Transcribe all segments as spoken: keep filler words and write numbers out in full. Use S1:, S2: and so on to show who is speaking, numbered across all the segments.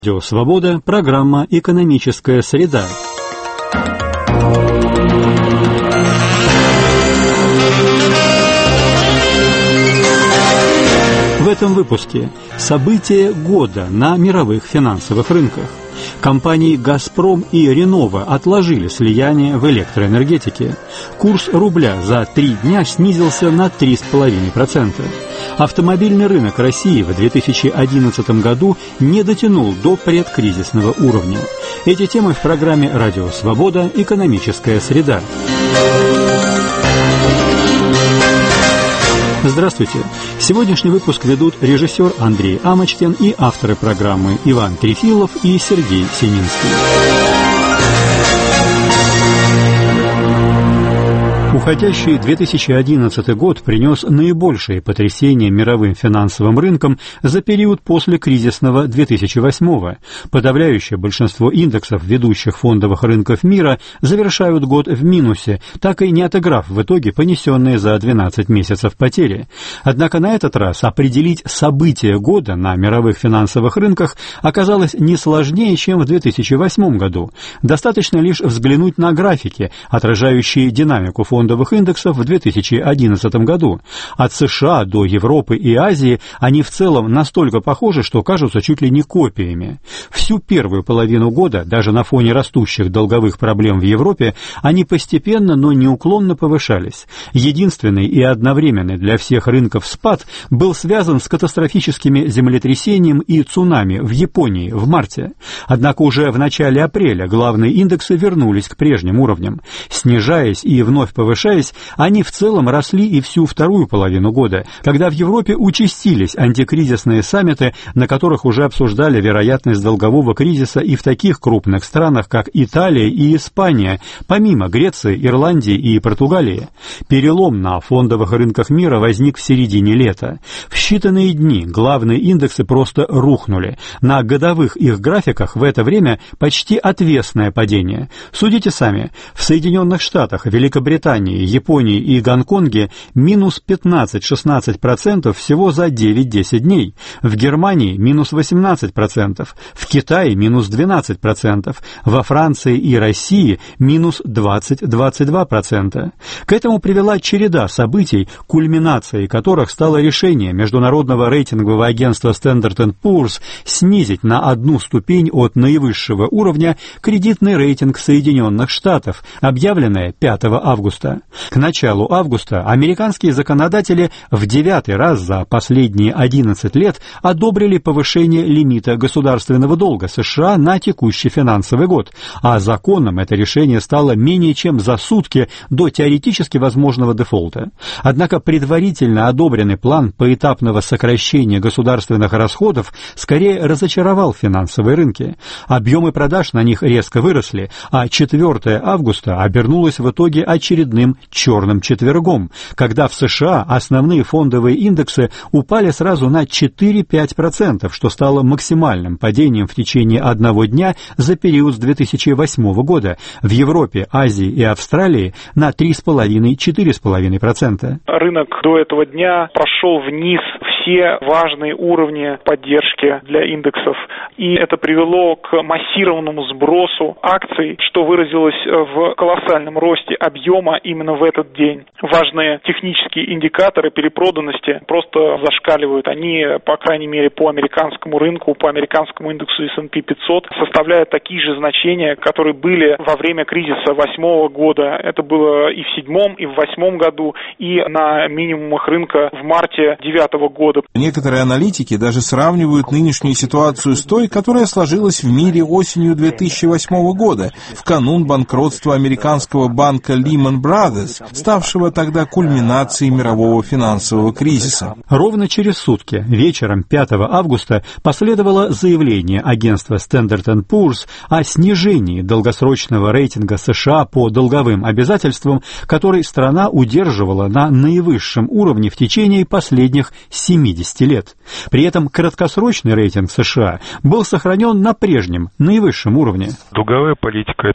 S1: Радио Свобода, программа «Экономическая среда». В этом выпуске события года на мировых финансовых рынках. Компании «Газпром» и «Ренова» отложили слияние в электроэнергетике. Курс рубля за три дня снизился на три целых пять десятых процента. Автомобильный рынок России в две тысячи одиннадцатом году не дотянул до предкризисного уровня. Эти темы в программе «Радио Свобода. Экономическая среда». Здравствуйте! Сегодняшний выпуск ведут режиссер Андрей Амочкин и авторы программы Иван Трефилов и Сергей Сининский. Уходящий две тысячи одиннадцатый год принес наибольшие потрясения мировым финансовым рынкам за период после кризисного две тысячи восьмого. Подавляющее большинство индексов ведущих фондовых рынков мира завершают год в минусе, так и не отыграв в итоге понесенные за двенадцать месяцев потери. Однако на этот раз определить события года на мировых финансовых рынках оказалось не сложнее, чем в две тысячи восьмом году. Достаточно лишь взглянуть на графики, отражающие динамику фондовых фондовых индексов в две тысячи одиннадцатом году. От США до Европы и Азии они в целом настолько похожи, что кажутся чуть ли не копиями. Всю первую половину года, даже на фоне растущих долговых проблем в Европе, они постепенно, но неуклонно повышались. Единственный и одновременный для всех рынков спад был связан с катастрофическими землетрясением и цунами в Японии в марте. Однако уже в начале апреля главные индексы вернулись к прежним уровням. Снижаясь и вновь повышаясь, Повышаясь, они в целом росли и всю вторую половину года, когда в Европе участились антикризисные саммиты, на которых уже обсуждали вероятность долгового кризиса и в таких крупных странах, как Италия и Испания, помимо Греции, Ирландии и Португалии. Перелом на фондовых рынках мира возник в середине лета. В считанные дни главные индексы просто рухнули. На годовых их графиках в это время почти отвесное падение. Судите сами, в Соединенных Штатах, Великобритании, Японии и Гонконге минус пятнадцать-шестнадцать процентов всего за девять-десять дней, в Германии минус восемнадцать процентов, в Китае минус двенадцать процентов, во Франции и России минус двадцать-двадцать два процента. К этому привела череда событий, кульминацией которых стало решение международного рейтингового агентства Standard энд Poor's снизить на одну ступень от наивысшего уровня кредитный рейтинг Соединенных Штатов, объявленное пятого августа. К началу августа американские законодатели в девятый раз за последние одиннадцать лет одобрили повышение лимита государственного долга США на текущий финансовый год, а законом это решение стало менее чем за сутки до теоретически возможного дефолта. Однако предварительно одобренный план поэтапного сокращения государственных расходов скорее разочаровал финансовые рынки. Объемы продаж на них резко выросли, а четвёртого августа обернулось в итоге очередным черным четвергом, когда в США основные фондовые индексы упали сразу на четыре-пять процентов, что стало максимальным падением в течение одного дня за период с две тысячи восьмого года, в Европе, Азии и Австралии на три целых пять десятых - четыре целых пять десятых процента.
S2: Рынок до этого дня прошел вниз все важные уровни поддержки для индексов, и это привело к массированному сбросу акций, что выразилось в колоссальном росте объема именно в этот день. Важные технические индикаторы перепроданности просто зашкаливают. Они, по крайней мере, по американскому рынку, по американскому индексу эс энд пи пятьсот составляют такие же значения, которые были во время кризиса восьмого года. Это было и в седьмом, и в восьмом году, и на минимумах рынка в марте девятого года.
S3: Некоторые аналитики даже сравнивают нынешнюю ситуацию с той, которая сложилась в мире осенью две тысячи восьмого года, в канун банкротства американского банка Lehman Brothers, ставшего тогда кульминацией мирового финансового кризиса.
S1: Ровно через сутки, вечером пятого августа, последовало заявление агентства Standard энд Poor's о снижении долгосрочного рейтинга США по долговым обязательствам, который страна удерживала на наивысшем уровне в течение последних семидесяти лет. При этом краткосрочный рейтинг США был сохранен на прежнем, наивысшем уровне.
S4: Долговая политика – это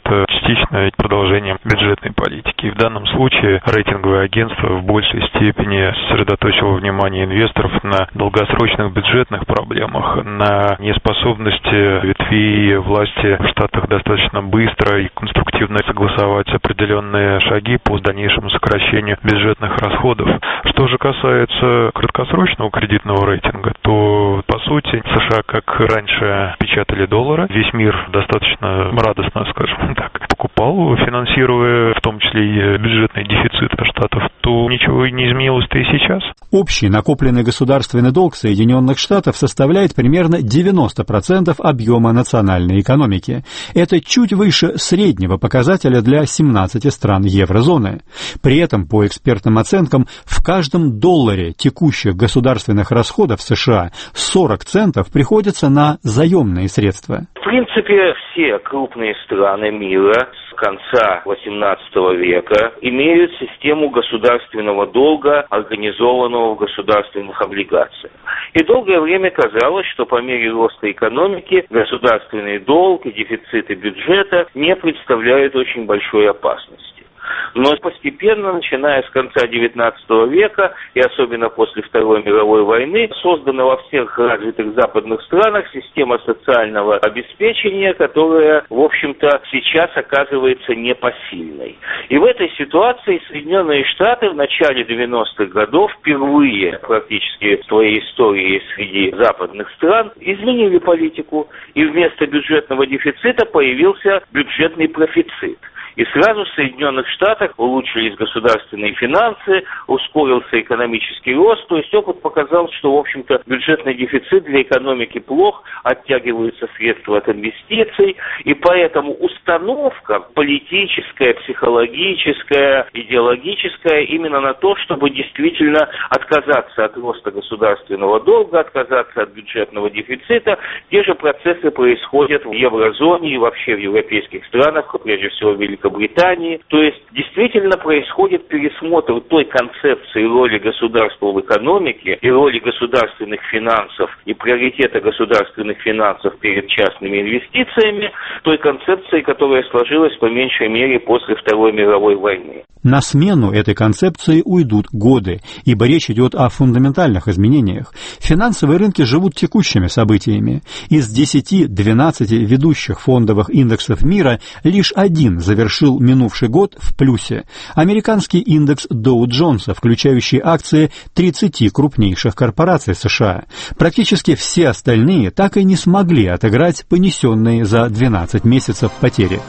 S4: частично продолжением бюджетной политики. И в данном случае рейтинговое агентство в большей степени сосредоточило внимание инвесторов на долгосрочных бюджетных проблемах, на неспособности ветвей власти в Штатах достаточно быстро и конструктивно согласовать определенные шаги по дальнейшему сокращению бюджетных расходов. Что же касается краткосрочного кредитного рейтинга, то, по сути, США, как раньше печатали доллары, весь мир достаточно радостно, скажем так, покупал, финансируя в том числе и бюджетный дефицит Штатов, то ничего и не изменилось-то и сейчас.
S1: Общий накопленный государственный долг Соединенных Штатов составляет примерно девяносто процентов объема национальной экономики. Это чуть выше среднего показателя для семнадцати стран еврозоны. При этом, по экспертным оценкам, в каждом долларе текущих государственных расходов США сорок центов приходится на заемные средства.
S5: В принципе, все крупные страны мира с конца восемнадцатого века имеют систему государственного долга, организованного в государственных облигациях. И долгое время казалось, что по мере роста экономики государственный долг и дефициты бюджета не представляют очень большой опасности. Но постепенно, начиная с конца девятнадцатого века и особенно после Второй мировой войны, создана во всех развитых западных странах система социального обеспечения, которая, в общем-то, сейчас оказывается непосильной. И в этой ситуации Соединенные Штаты в начале девяностых годов впервые практически в своей истории среди западных стран изменили политику, и вместо бюджетного дефицита появился бюджетный профицит. И сразу в Соединенных Штатах улучшились государственные финансы, ускорился экономический рост. То есть опыт показал, что, в общем-то, бюджетный дефицит для экономики плох, оттягиваются средства от инвестиций. И поэтому установка политическая, психологическая, идеологическая именно на то, чтобы действительно отказаться от роста государственного долга, отказаться от бюджетного дефицита. Те же процессы происходят в еврозоне и вообще в европейских странах, прежде всего в Великобритании. Британии. То есть действительно происходит пересмотр той концепции роли государства в экономике и роли государственных финансов и приоритета государственных финансов перед частными инвестициями, той концепции, которая сложилась по меньшей мере после Второй мировой войны.
S1: На смену этой концепции уйдут годы, ибо речь идет о фундаментальных изменениях. Финансовые рынки живут текущими событиями. Из десяти-двенадцати ведущих фондовых индексов мира лишь один завершил минувший год в плюсе. Американский индекс Доу-Джонса, включающий акции тридцати крупнейших корпораций США. Практически все остальные так и не смогли отыграть понесенные за двенадцать месяцев потери.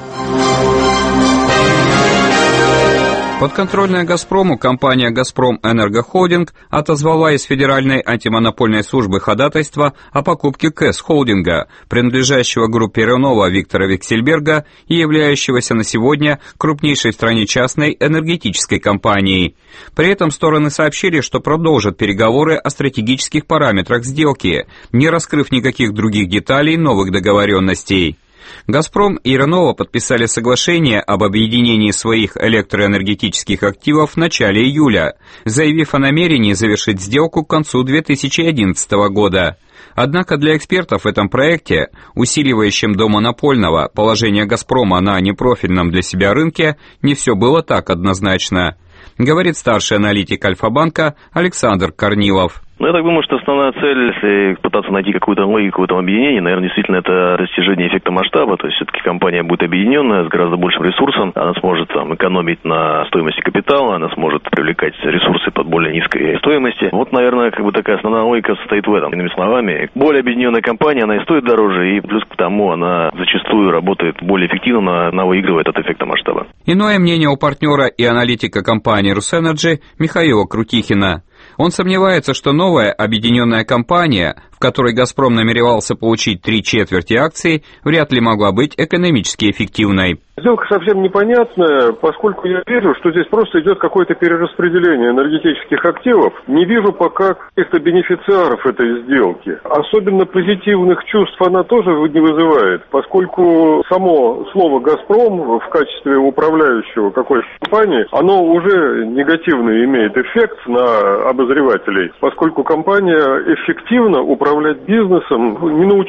S6: Подконтрольная «Газпрому» компания «Газпром Энерго Холдинг» отозвала из Федеральной антимонопольной службы ходатайство о покупке КЭС Холдинга, принадлежащего группе Ренова Виктора Виксельберга и являющегося на сегодня крупнейшей в стране частной энергетической компанией. При этом стороны сообщили, что продолжат переговоры о стратегических параметрах сделки, не раскрыв никаких других деталей новых договоренностей. «Газпром» и «Ренова» подписали соглашение об объединении своих электроэнергетических активов в начале июля, заявив о намерении завершить сделку к концу две тысячи одиннадцатого года. Однако для экспертов в этом проекте, усиливающем до монопольного положение «Газпрома» на непрофильном для себя рынке, не все было так однозначно, говорит старший аналитик Альфа-банка Александр Корнилов.
S7: Ну, я так думаю, что основная цель, если пытаться найти какую-то логику в этом объединении, наверное, действительно это достижение эффекта масштаба, то есть все-таки компания будет объединенная с гораздо большим ресурсом, она сможет там экономить на стоимости капитала, она сможет привлекать ресурсы под более низкой стоимости. Вот, наверное, как бы такая основная логика состоит в этом. Иными словами, более объединенная компания, она и стоит дороже, и плюс к тому она зачастую работает более эффективно, она выигрывает от эффекта масштаба.
S6: Иное мнение у партнера и аналитика компании «Русэнерджи» Михаила Крутихина. Он сомневается, что новая объединенная компания, в которой «Газпром» намеревался получить три четверти акций, вряд ли могла быть экономически эффективной.
S8: Сделка совсем непонятная, поскольку я вижу, что здесь просто идет какое-то перераспределение энергетических активов. Не вижу пока каких-то бенефициаров этой сделки. Особенно позитивных чувств она тоже не вызывает, поскольку само слово «Газпром» в качестве управляющего какой-то компании, оно уже негативный имеет эффект на обозревателей, поскольку компания эффективно управлять бизнесом не научилась.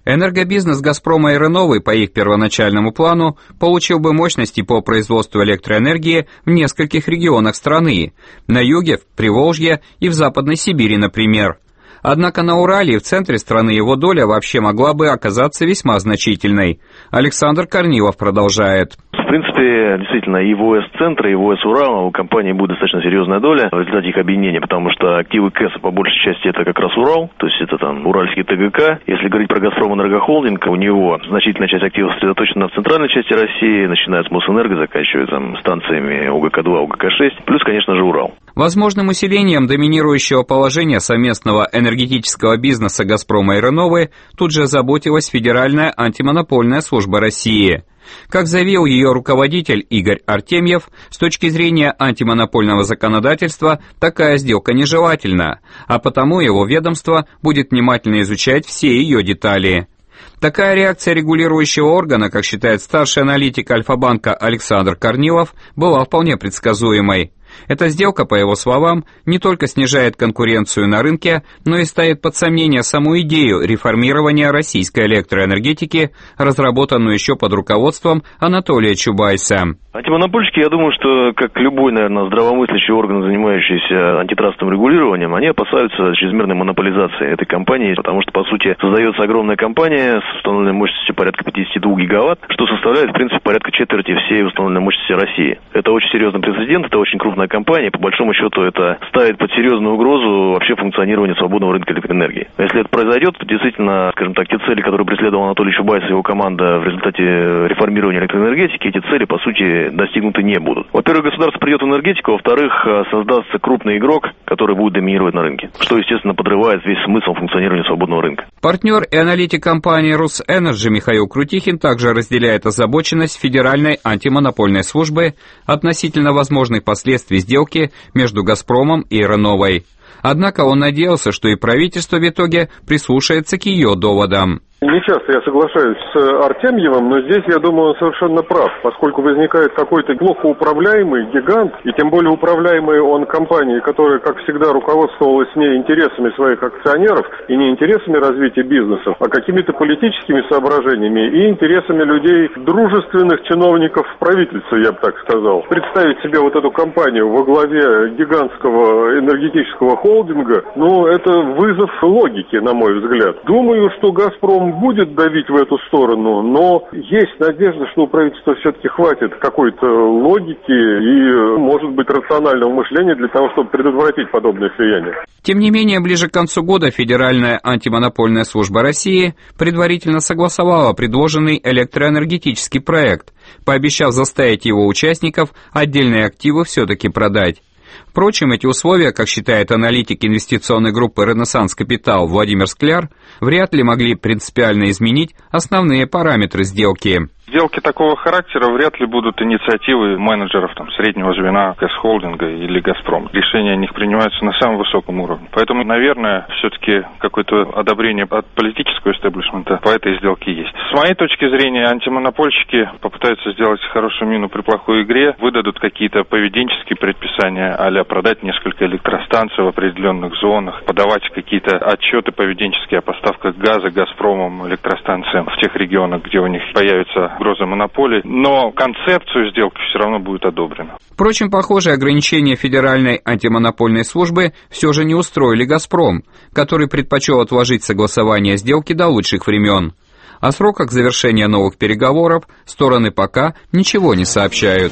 S6: Энергобизнес «Газпрома» и «Реновой» по их первоначальному плану получил бы мощности по производству электроэнергии в нескольких регионах страны – на юге, в Приволжье и в Западной Сибири, например. Однако на Урале и в центре страны его доля вообще могла бы оказаться весьма значительной. Александр Корнилов продолжает.
S7: В принципе, действительно, и в ОС-центре, и в ОС-Урала у компании будет достаточно серьезная доля в результате их объединения, потому что активы КЭСа по большей части это как раз Урал, то есть это там Уральский ТГК. Если говорить про «Газпром Энергохолдинг», у него значительная часть активов сосредоточена в центральной части России, начиная с Мосэнерго, заканчивая там станциями УГК-два, УГК-шесть, плюс, конечно же, Урал.
S6: Возможным усилением доминирующего положения совместного энергетического бизнеса «Газпрома» и «Реновой» тут же озаботилась Федеральная антимонопольная служба России. Как заявил ее руководитель Игорь Артемьев, с точки зрения антимонопольного законодательства такая сделка нежелательна, а потому его ведомство будет внимательно изучать все ее детали. Такая реакция регулирующего органа, как считает старший аналитик Альфа-банка Александр Корнилов, была вполне предсказуемой. Эта сделка, по его словам, не только снижает конкуренцию на рынке, но и ставит под сомнение саму идею реформирования российской электроэнергетики, разработанную еще под руководством Анатолия Чубайса.
S7: Антимонопольщики, я думаю, что, как любой, наверное, здравомыслящий орган, занимающийся антитрастовым регулированием, они опасаются чрезмерной монополизации этой компании, потому что, по сути, создается огромная компания с установленной мощностью порядка пятьдесят два гигаватт, что составляет, в принципе, порядка четверти всей установленной мощности России. Это очень серьезный прецедент, это очень крупная компания, по большому счету это ставит под серьезную угрозу вообще функционирование свободного рынка электроэнергии. Если это произойдет, то действительно, скажем так, те цели, которые преследовал Анатолий Чубайс и его команда в результате реформирования электроэнергетики, эти цели, по сути, достигнуты не будут. Во-первых, государство придет в энергетику, во-вторых, создастся крупный игрок, который будет доминировать на рынке, что, естественно, подрывает весь смысл функционирования свободного рынка.
S6: Партнер и аналитик компании «Русэнерджи» Михаил Крутихин также разделяет озабоченность Федеральной антимонопольной службы относительно возможных последствий сделки между «Газпромом» и «Реновой». Однако он надеялся, что и правительство в итоге прислушается к ее доводам.
S8: Не часто я соглашаюсь с Артемьевым, но здесь, я думаю, он совершенно прав, поскольку возникает какой-то плохо управляемый гигант, и тем более управляемый он компанией, которая, как всегда, руководствовалась не интересами своих акционеров и не интересами развития бизнеса, а какими-то политическими соображениями и интересами людей, дружественных чиновников правительства, я бы так сказал. Представить себе вот эту компанию во главе гигантского энергетического холдинга, ну, это вызов логике, на мой взгляд. Думаю, что «Газпром» будет давить в эту сторону, но есть надежда, что у правительства все-таки хватит какой-то логики и, может быть, рационального мышления для того, чтобы предотвратить подобное слияние.
S6: Тем не менее, ближе к концу года Федеральная антимонопольная служба России предварительно согласовала предложенный электроэнергетический проект, пообещав заставить его участников отдельные активы все-таки продать. Впрочем, эти условия, как считает аналитик инвестиционной группы «Ренессанс Капитал» Владимир Скляр, вряд ли могли принципиально изменить основные параметры сделки.
S9: Сделки такого характера вряд ли будут инициативой менеджеров там, среднего звена «Газхолдинга» или «Газпром». Решения о них принимаются на самом высоком уровне. Поэтому, наверное, все-таки какое-то одобрение от политического истеблишмента по этой сделке есть. С моей точки зрения, антимонопольщики попытаются сделать хорошую мину при плохой игре, выдадут какие-то поведенческие предписания, а-ля продать несколько электростанций в определенных зонах, подавать какие-то отчеты поведенческие о поставках газа «Газпромом» электростанциям в тех регионах, где у них появится угроза монополии, но концепцию сделки все равно будет одобрена.
S6: Впрочем, похожие ограничения Федеральной антимонопольной службы все же не устроили «Газпром», который предпочел отложить согласование сделки до лучших времен. О сроках завершения новых переговоров стороны пока ничего не сообщают.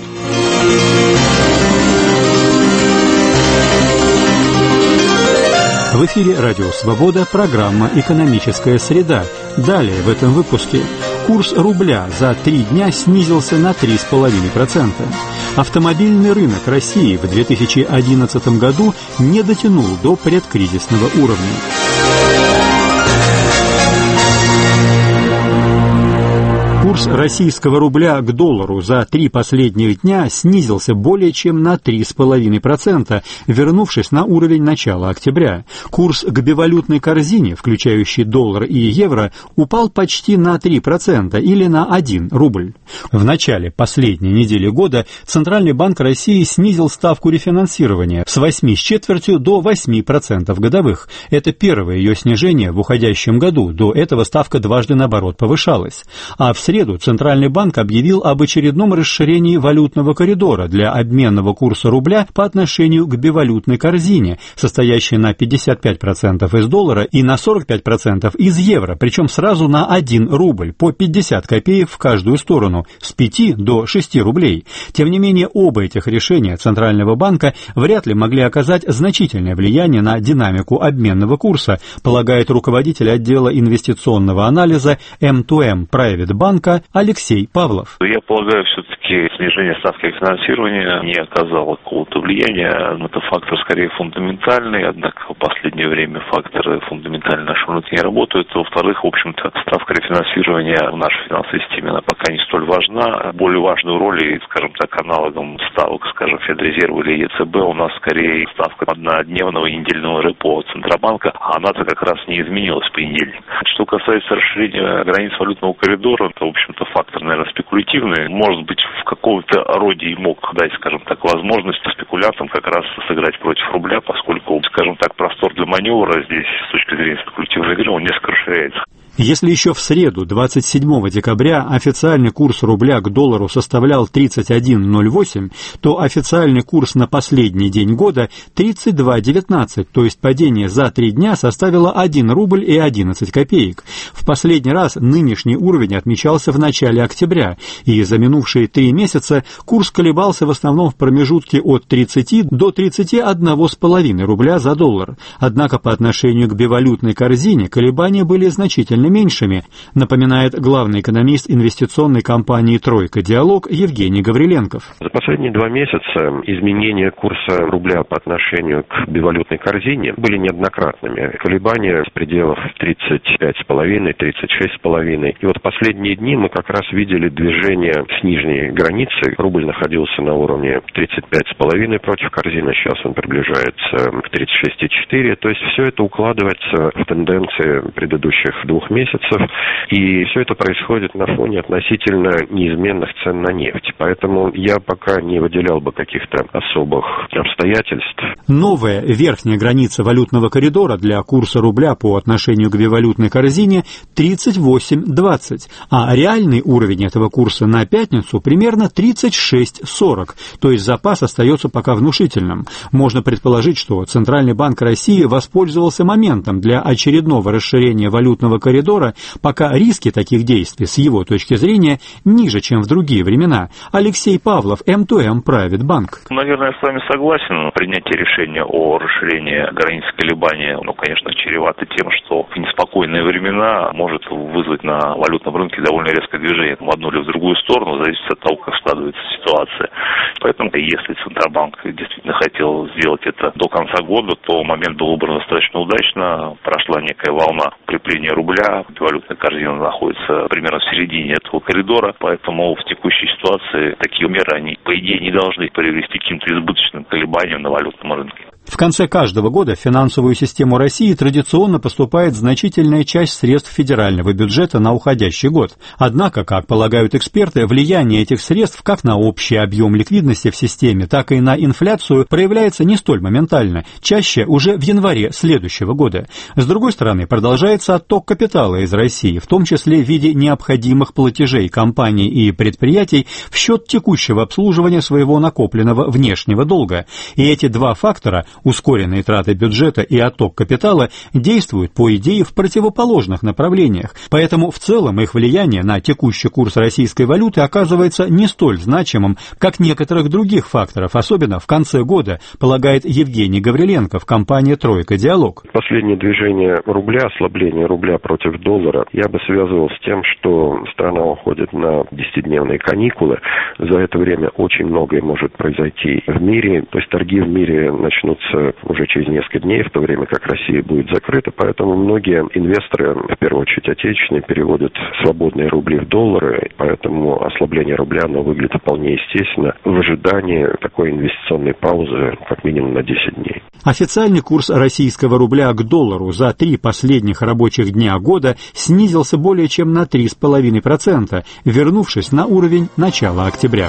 S1: В эфире «Радио Свобода», программа «Экономическая среда». Далее в этом выпуске. Курс рубля за три дня снизился на три целых пять десятых процента. Автомобильный рынок России в две тысячи одиннадцатом году не дотянул до предкризисного уровня. Курс российского рубля к доллару за три последних дня снизился более чем на три целых пять десятых процента, вернувшись на уровень начала октября. Курс к бивалютной корзине, включающий доллар и евро, упал почти на три процента или на один рубль. В начале последней недели года Центральный банк России снизил ставку рефинансирования с восьми с четвертью до восьми процентов годовых. Это первое ее снижение в уходящем году. До этого ставка дважды наоборот повышалась. А в среду Центральный банк объявил об очередном расширении валютного коридора для обменного курса рубля по отношению к бивалютной корзине, состоящей на пятьдесят пять процентов из доллара и на сорок пять процентов из евро, причем сразу на один рубль, по пятьдесят копеек в каждую сторону, с пяти до шести рублей. Тем не менее, оба этих решения Центрального банка вряд ли могли оказать значительное влияние на динамику обменного курса, полагает руководитель отдела инвестиционного анализа эм ту эм Private банка Алексей Павлов.
S10: Я полагаю, все-таки снижение ставки финансирования не оказало какого-то влияния. Это фактор скорее фундаментальный, однако в последнее время факторы фундаментальные на нашем рынке не работают. Во-вторых, в общем-то, ставка рефинансирования в нашей финансовой системе она пока не столь важна. Более важную роль, и, скажем так, аналогом ставок, скажем, Федрезерва или е цэ бэ у нас скорее ставка однодневного и недельного репо Центробанка, а она-то как раз не изменилась в понедельник. Что касается расширения границ валютного коридора, это, в общем-то, фактор, наверное, спекулятивный. Может быть, в каком-то роде и мог дать, скажем так, возможность спекулянтам как раз сыграть против рубля, поскольку, скажем так, простор для маневра здесь с точки зрения спекулятивной игры он несколько расширяется.
S1: Если еще в среду, двадцать седьмого декабря, официальный курс рубля к доллару составлял тридцать один ноль восемь, то официальный курс на последний день года тридцать два девятнадцать, то есть падение за три дня составило один рубль и одиннадцать копеек. В последний раз нынешний уровень отмечался в начале октября, и за минувшие три месяца курс колебался в основном в промежутке от тридцати до тридцати одного с половиной рубля за доллар. Однако по отношению к бивалютной корзине колебания были значительно меньшими, напоминает главный экономист инвестиционной компании «Тройка Диалог» Евгений Гавриленков.
S11: За последние два месяца изменения курса рубля по отношению к бивалютной корзине были неоднократными. Колебания в пределах тридцать пять с половиной - тридцать шесть с половиной. И вот последние дни мы как раз видели движение с нижней границы. Рубль находился на уровне тридцать пять с половиной против корзины, сейчас он приближается к тридцать шесть и четыре. То есть все это укладывается в тенденции предыдущих двух месяцев, и все это происходит на фоне относительно неизменных цен на нефть. Поэтому я пока не выделял бы каких-то особых обстоятельств.
S1: Новая верхняя граница валютного коридора для курса рубля по отношению к бивалютной корзине тридцать восемь двадцать, а реальный уровень этого курса на пятницу примерно тридцать шесть сорок, то есть запас остается пока внушительным. Можно предположить, что Центральный банк России воспользовался моментом для очередного расширения валютного коридора, пока риски таких действий, с его точки зрения, ниже, чем в другие времена. Алексей Павлов, эм ту эм Private банк.
S10: Наверное, я с вами согласен. Принятие решения о расширении границ колебания, ну, конечно, чревато тем, что в неспокойные времена может вызвать на валютном рынке довольно резкое движение в одну или в другую сторону, зависит от того, как складывается ситуация. Поэтому, если Центробанк действительно хотел сделать это до конца года, то момент был выбран достаточно удачно. Прошла некая волна укрепления рубля, валютная корзина находится примерно в середине этого коридора, поэтому в текущей ситуации такие меры, они, по идее, не должны привести к каким-то избыточным колебаниям на валютном рынке.
S1: В конце каждого года в финансовую систему России традиционно поступает значительная часть средств федерального бюджета на уходящий год. Однако, как полагают эксперты, влияние этих средств как на общий объем ликвидности в системе, так и на инфляцию проявляется не столь моментально, чаще уже в январе следующего года. С другой стороны, продолжается отток капитала из России, в том числе в виде необходимых платежей компаний и предприятий в счет текущего обслуживания своего накопленного внешнего долга. И эти два фактора – ускоренные траты бюджета и отток капитала действуют, по идее, в противоположных направлениях. Поэтому в целом их влияние на текущий курс российской валюты оказывается не столь значимым, как некоторых других факторов, особенно в конце года, полагает Евгений Гавриленков, компания «Тройка Диалог».
S11: Последнее движение рубля, ослабление рубля против доллара, я бы связывал с тем, что страна уходит на десятидневные каникулы. За это время очень многое может произойти в мире, то есть торги в мире начнутся откроется уже через несколько дней, в то время как Россия будет закрыта. Поэтому многие инвесторы, в первую очередь отечественные, переводят свободные рубли в доллары. Поэтому ослабление рубля, оно выглядит вполне естественно в ожидании такой инвестиционной паузы как минимум на десять дней.
S1: Официальный курс российского рубля к доллару за три последних рабочих дня года снизился более чем на три целых пять десятых процента, вернувшись на уровень начала октября.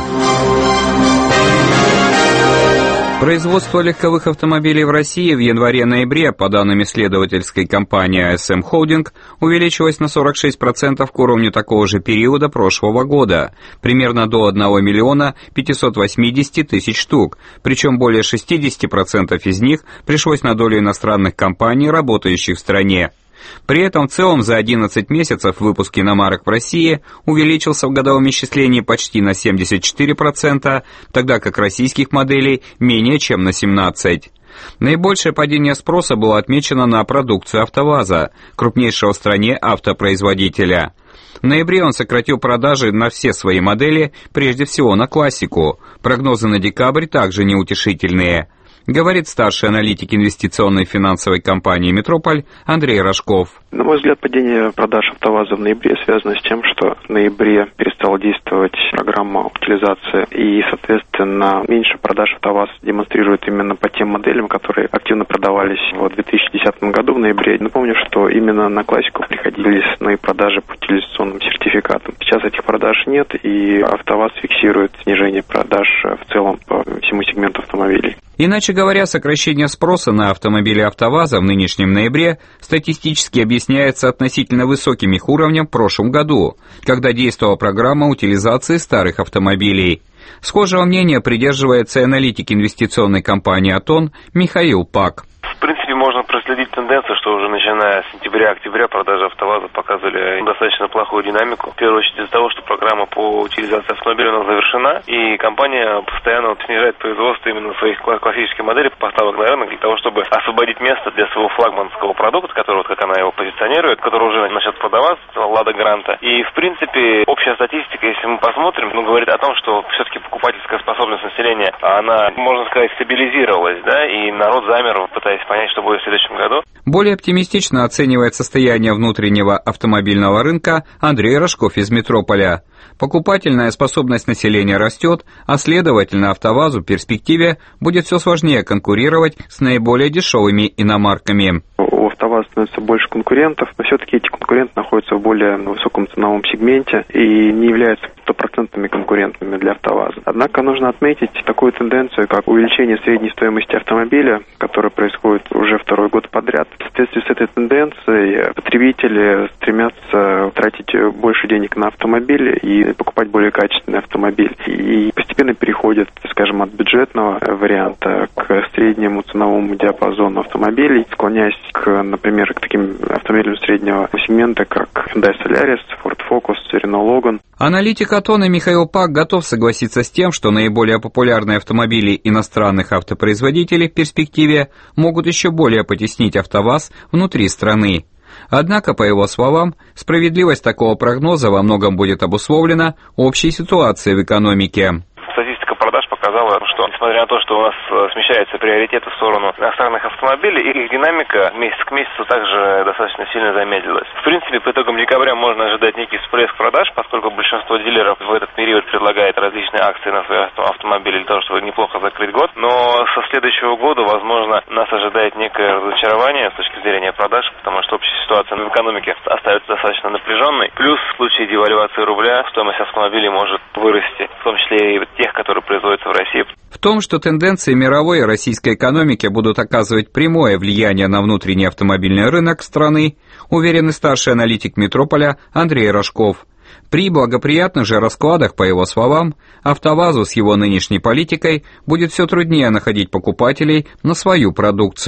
S6: Производство легковых автомобилей в России в январе-ноябре, по данным исследовательской компании эй эс эм Holding, увеличилось на сорок шесть процентов к уровню такого же периода прошлого года, примерно до одного миллиона пятисот восьмидесяти тысяч штук, причем более шестьдесят процентов из них пришлось на долю иностранных компаний, работающих в стране. При этом в целом за одиннадцать месяцев выпуск иномарок в России увеличился в годовом исчислении почти на семьдесят четыре процента, тогда как российских моделей менее чем на семнадцать процентов. Наибольшее падение спроса было отмечено на продукцию АвтоВАЗа, крупнейшего в стране автопроизводителя. В ноябре он сократил продажи на все свои модели, прежде всего на классику. Прогнозы на декабрь также неутешительные, говорит старший аналитик инвестиционной финансовой компании «Метрополь» Андрей Рожков.
S12: На мой взгляд, падение продаж АвтоВАЗа в ноябре связано с тем, что в ноябре перестала действовать программа утилизации, и, соответственно, меньше продаж АвтоВАЗ демонстрирует именно по тем моделям, которые активно продавались в две тысячи десятом году в ноябре. Напомню, что именно на классику приходились основные продажи по утилизационным сертификатам. Сейчас этих продаж нет, и АвтоВАЗ фиксирует снижение продаж в целом по всему сегменту автомобилей.
S6: Иначе говоря, сокращение спроса на автомобили АвтоВАЗа в нынешнем ноябре статистически объясняется относительно высоким их уровнем в прошлом году, когда действовала программа утилизации старых автомобилей. Схожего мнения придерживается аналитик инвестиционной компании «Атон» Михаил Пак.
S13: В принципе, можно проследить тенденцию, что уже начиная с сентября-октября продажи АвтоВАЗа показывали достаточно плохую динамику. В первую очередь из-за того, что программа по утилизации автомобиля у нас завершена, и компания постоянно снижает производство именно своих классических моделей поставок на рынок для того, чтобы освободить место для своего флагманского продукта, который, вот как она его позиционирует, который уже начнет продаваться, Лада Гранта. И, в принципе, общая статистика, если мы посмотрим, ну, говорит о том, что все-таки покупательская способность населения, она, можно сказать, стабилизировалась, да, и народ замер, пытаясь понять, что будет в следующем году.
S6: Более оптимистично оценивает состояние внутреннего автомобильного рынка Андрей Рожков из «Метрополя». Покупательная способность населения растет, а следовательно АвтоВАЗу в перспективе будет все сложнее конкурировать с наиболее дешевыми иномарками.
S12: У АвтоВАЗа становится больше конкурентов, но все-таки эти конкуренты находятся в более высоком ценовом сегменте и не являются стопроцентными конкурентами для АвтоВАЗа. Однако нужно отметить такую тенденцию, как увеличение средней стоимости автомобиля, которое происходит уже второй год подряд. В соответствии с этой тенденцией потребители стремятся тратить больше денег на автомобили и покупать более качественный автомобиль. И постепенно переходят, скажем, от бюджетного варианта к среднему ценовому диапазону автомобилей, склоняясь, к, например, к таким автомобилям среднего сегмента, как Hyundai Solaris, Ford Focus, Renault Logan.
S6: Аналитик Атона Михаил Пак готов согласиться с тем, что наиболее популярные автомобили иностранных автопроизводителей в перспективе могут еще более потеснить АвтоВАЗ внутри страны. Однако, по его словам, справедливость такого прогноза во многом будет обусловлена общей ситуацией в экономике.
S13: Статистика продаж показала, что, несмотря на то, что у нас смещаются приоритеты в сторону иностранных автомобилей, их динамика месяц к месяцу также достаточно сильно замедлилась. В принципе, по итогам декабря можно ожидать некий всплеск продаж, поскольку большинство дилеров в этот период предлагает различные акции на свои автомобили для того, чтобы неплохо закрыть год. Но со следующего года, возможно, нас ожидает некое разочарование с точки зрения продаж, потому что общая ситуация в экономике остается достаточно напряженной. Плюс в случае девальвации рубля стоимость автомобилей может вырасти, в том числе и тех, которые производятся в России.
S6: В том, что тенденции мировой и российской экономики будут оказывать прямое влияние на внутренний автомобильный рынок страны, уверен и старший аналитик «Метрополя» Андрей Рожков. При благоприятных же раскладах, по его словам, АвтоВАЗу с его нынешней политикой будет все труднее находить покупателей на свою продукцию.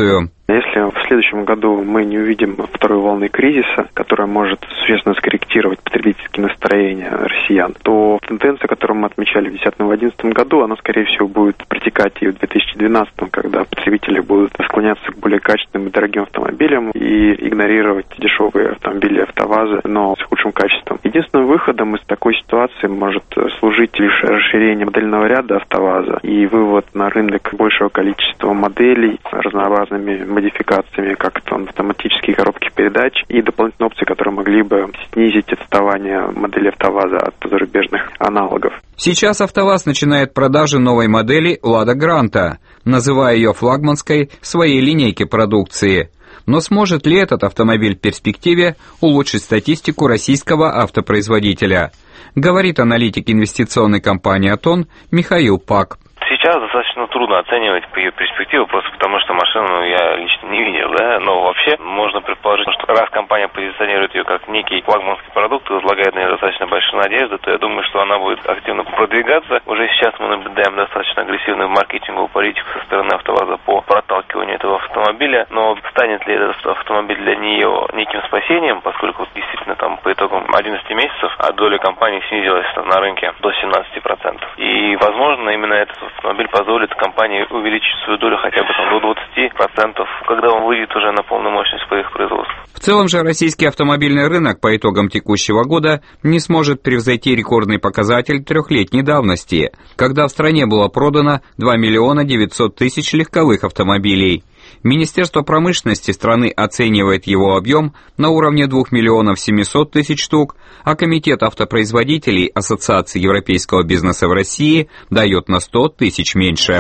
S12: Если в следующем году мы не увидим второй волны кризиса, которая может существенно скорректировать потребительские настроения россиян, то тенденция, которую мы отмечали в две тысячи десятом — две тысячи одиннадцатом году, она, скорее всего, будет протекать и в две тысячи двенадцатом, когда потребители будут склоняться к более качественным и дорогим автомобилям и игнорировать дешевые автомобили АвтоВАЗа, но с худшим качеством. Единственным выходом из такой ситуации может служить лишь расширение модельного ряда АвтоВАЗа и вывод на рынок большего количества моделей разнообразными модификациями, как это автоматические коробки передач и дополнительные опции, которые могли бы снизить отставание модели АвтоВАЗа от зарубежных аналогов.
S6: Сейчас АвтоВАЗ начинает продажи новой модели «Лада Гранта», называя ее флагманской своей линейки продукции. Но сможет ли этот автомобиль в перспективе улучшить статистику российского автопроизводителя? Говорит аналитик инвестиционной компании «Атон» Михаил Пак.
S13: Сейчас достаточно трудно оценивать по ее перспективу, просто потому что машину я лично не видел, да, но вообще можно предположить, что раз компания позиционирует ее как некий флагманский продукт и возлагает на нее достаточно большие надежды, то я думаю, что она будет активно продвигаться. Уже сейчас мы наблюдаем достаточно агрессивную маркетинговую политику со стороны АвтоВАЗа по проталкиванию этого автомобиля, но станет ли этот автомобиль для нее неким спасением, поскольку действительно там по итогам одиннадцати месяцев а доля компании снизилась на рынке до семнадцати процентов. И, возможно, именно этот автомобиль позволит компании увеличить свою долю хотя бы там до двадцати процентов, когда он выйдет уже на полную мощность своих производств.
S6: В целом же российский автомобильный рынок по итогам текущего года не сможет превзойти рекордный показатель трехлетней давности, когда в стране было продано два миллиона девятьсот тысяч легковых автомобилей. Министерство промышленности страны оценивает его объем на уровне двух миллионов семисот тысяч штук, а Комитет автопроизводителей Ассоциации европейского бизнеса в России дает на сто тысяч меньше.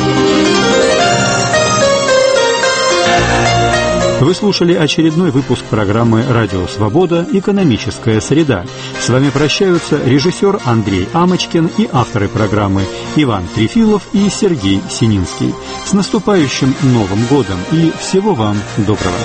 S1: Вы слушали очередной выпуск программы «Радио Свобода. Экономическая среда». С вами прощаются режиссер Андрей Амочкин и авторы программы Иван Трефилов и Сергей Сининский. С наступающим Новым годом и всего вам доброго.